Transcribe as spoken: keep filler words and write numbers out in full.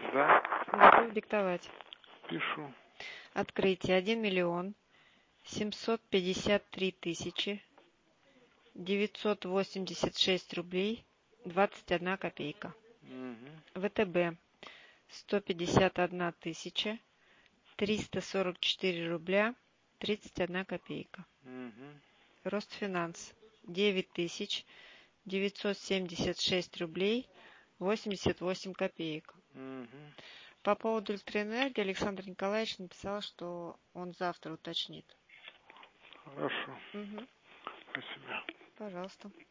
Да, Готов диктовать. пишу. Открытие один миллион семьсот пятьдесят три тысячи девятьсот восемьдесят шесть рублей двадцать одна копейка. Угу. ВТБ сто пятьдесят одна тысяча триста сорок четыре рубля тридцать одна копейка. Угу. Ростфинанс девять тысяч девятьсот семьдесят шесть рублей восемьдесят восемь копеек. Угу. По поводу электроэнергии Александр Николаевич написал, что он завтра уточнит. Хорошо. Угу. Спасибо. Пожалуйста.